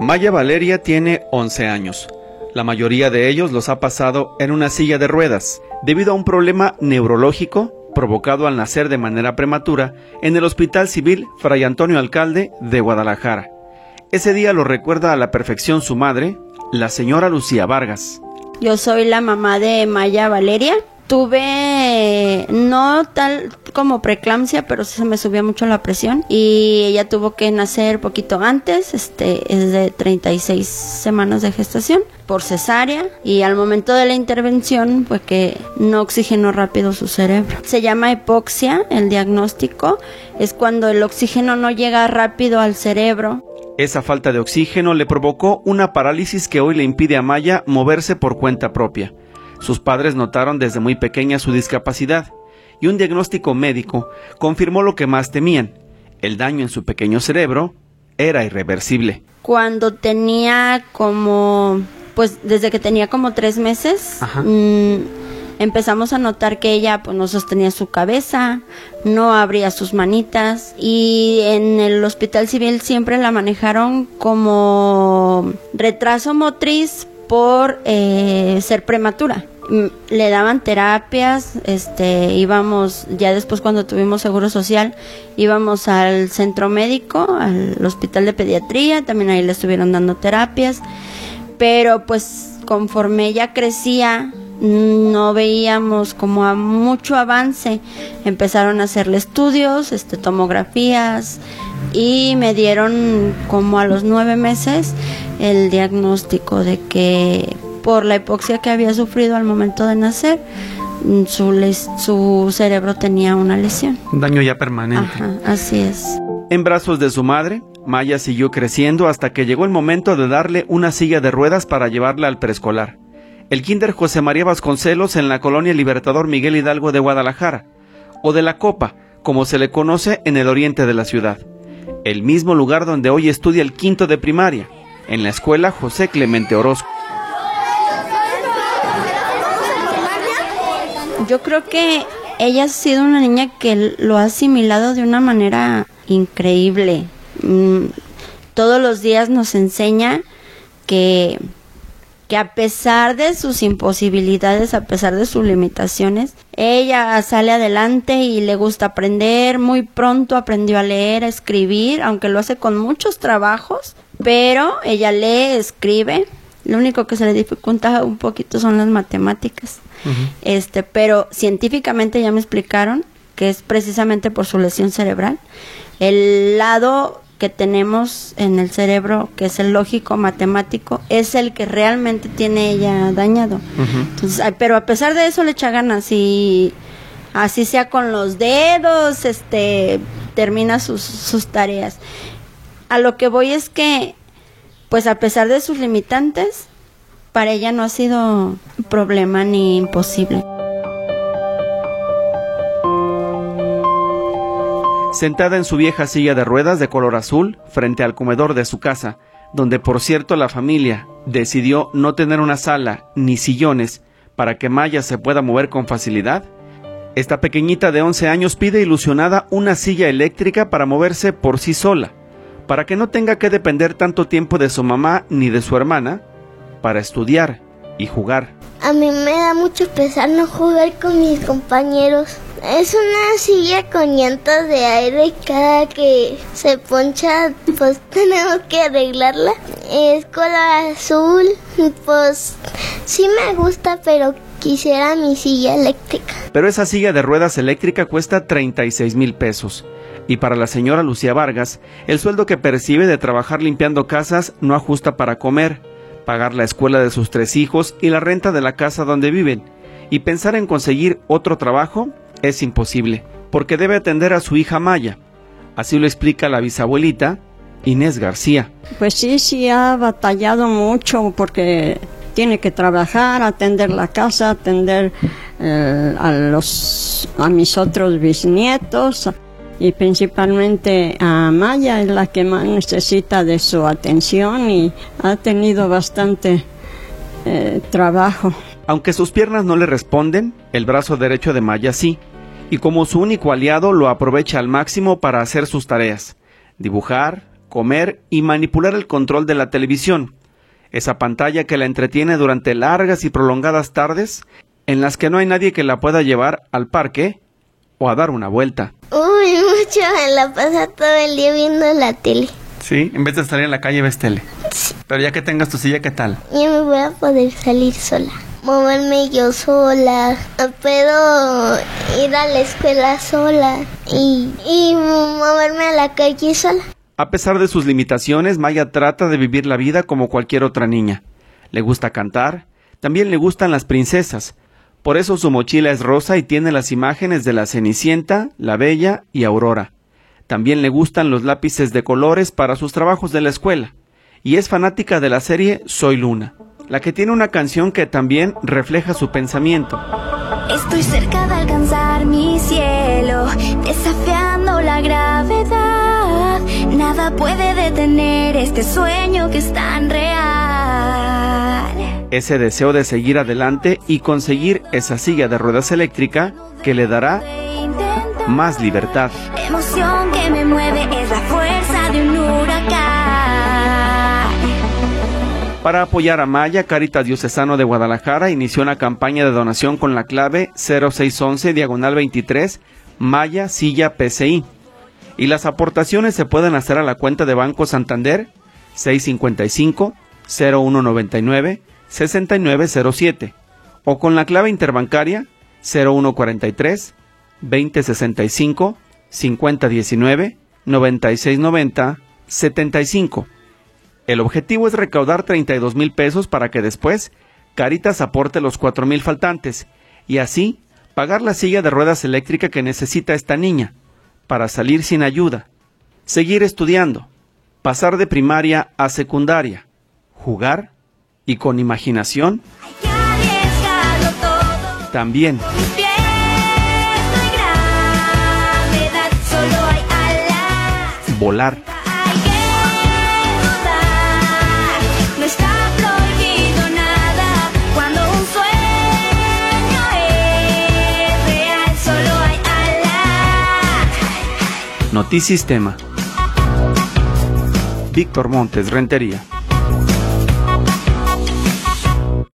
Maya Valeria tiene 11 años. La mayoría de ellos los ha pasado en una silla de ruedas, debido a un problema neurológico provocado al nacer de manera prematura en el Hospital Civil Fray Antonio Alcalde de Guadalajara. Ese día lo recuerda a la perfección su madre, la señora Lucía Vargas. Yo soy la mamá de Maya Valeria. Tuve, no tal como preeclampsia, pero sí se me subía mucho la presión y ella tuvo que nacer poquito antes, es de 36 semanas de gestación, por cesárea, y al momento de la intervención fue que no oxigenó rápido su cerebro. Se llama hipoxia, el diagnóstico, es cuando el oxígeno no llega rápido al cerebro. Esa falta de oxígeno le provocó una parálisis que hoy le impide a Maya moverse por cuenta propia. Sus padres notaron desde muy pequeña su discapacidad y un diagnóstico médico confirmó lo que más temían. El daño en su pequeño cerebro era irreversible. Cuando tenía desde que tenía como 3 meses, empezamos a notar que ella no sostenía su cabeza, no abría sus manitas, y en el Hospital Civil siempre la manejaron como retraso motriz por ser prematura. Le daban terapias, íbamos, ya después cuando tuvimos seguro social, íbamos al centro médico, al hospital de pediatría, también ahí le estuvieron dando terapias, pero pues conforme ella crecía, no veíamos como a mucho avance. Empezaron a hacerle estudios, tomografías, y me dieron como a los 9 meses el diagnóstico de que por la hipoxia que había sufrido al momento de nacer, su cerebro tenía una lesión. Un daño ya permanente. Ajá, así es. En brazos de su madre, Maya siguió creciendo hasta que llegó el momento de darle una silla de ruedas para llevarla al preescolar. El Kinder José María Vasconcelos en la colonia Libertador Miguel Hidalgo de Guadalajara, o de La Copa, como se le conoce en el oriente de la ciudad. El mismo lugar donde hoy estudia el 5º de primaria, en la escuela José Clemente Orozco. Yo creo que ella ha sido una niña que lo ha asimilado de una manera increíble. Todos los días nos enseña que a pesar de sus imposibilidades, a pesar de sus limitaciones, ella sale adelante y le gusta aprender. Muy pronto aprendió a leer, a escribir, aunque lo hace con muchos trabajos, pero ella lee, escribe. Lo único que se le dificulta un poquito son las matemáticas. Pero científicamente ya me explicaron que es precisamente por su lesión cerebral. El lado que tenemos en el cerebro, que es el lógico matemático, es el que realmente tiene ella dañado. Entonces, pero a pesar de eso le echa ganas, y así sea con los dedos, termina sus tareas. A lo que voy es que, pues a pesar de sus limitantes, para ella no ha sido problema ni imposible. Sentada en su vieja silla de ruedas de color azul, frente al comedor de su casa, donde por cierto la familia decidió no tener una sala ni sillones para que Maya se pueda mover con facilidad, esta pequeñita de 11 años pide ilusionada una silla eléctrica para moverse por sí sola, para que no tenga que depender tanto tiempo de su mamá ni de su hermana para estudiar y jugar. A mí me da mucho pesar no jugar con mis compañeros. Es una silla con llantas de aire y cada que se poncha, pues tenemos que arreglarla. Es color azul, pues sí me gusta, pero quisiera mi silla eléctrica. Pero esa silla de ruedas eléctrica cuesta 36,000 pesos. Y para la señora Lucía Vargas, el sueldo que percibe de trabajar limpiando casas no ajusta para comer, pagar la escuela de sus 3 hijos y la renta de la casa donde viven. Y pensar en conseguir otro trabajo es imposible, porque debe atender a su hija Maya. Así lo explica la bisabuelita Inés García. Pues sí ha batallado mucho porque tiene que trabajar, atender la casa, atender a mis otros bisnietos, y principalmente a Maya, es la que más necesita de su atención, y ha tenido bastante trabajo. Aunque sus piernas no le responden, el brazo derecho de Maya sí, y como su único aliado lo aprovecha al máximo para hacer sus tareas: dibujar, comer y manipular el control de la televisión, esa pantalla que la entretiene durante largas y prolongadas tardes en las que no hay nadie que la pueda llevar al parque o a dar una vuelta. Uy, mucho, me la pasa todo el día viendo la tele. Sí, en vez de salir a la calle ves tele. Sí. Pero ya que tengas tu silla, ¿qué tal? Ya me voy a poder salir sola, moverme yo sola, puedo ir a la escuela sola y moverme a la calle sola. A pesar de sus limitaciones, Maya trata de vivir la vida como cualquier otra niña. Le gusta cantar, también le gustan las princesas. Por eso su mochila es rosa y tiene las imágenes de la Cenicienta, la Bella y Aurora. También le gustan los lápices de colores para sus trabajos de la escuela. Y es fanática de la serie Soy Luna, la que tiene una canción que también refleja su pensamiento. Estoy cerca de alcanzar mi cielo, desafiando la gravedad. Nada puede detener este sueño que es tan real. Ese deseo de seguir adelante y conseguir esa silla de ruedas eléctrica que le dará más libertad. La emoción que me mueve es la fuerza de un huracán. Para apoyar a Maya, Cáritas Diocesano de Guadalajara inició una campaña de donación con la clave 0611-23 Maya Silla PCI. Y las aportaciones se pueden hacer a la cuenta de Banco Santander 655-0199-6907 o con la clave interbancaria 0143-2065-5019-9690-75. El objetivo es recaudar 32,000 pesos para que después Cáritas aporte los 4,000 faltantes y así pagar la silla de ruedas eléctrica que necesita esta niña para salir sin ayuda, seguir estudiando, pasar de primaria a secundaria, jugar y con imaginación también. Volar. Notisistema. Víctor Montes, Rentería.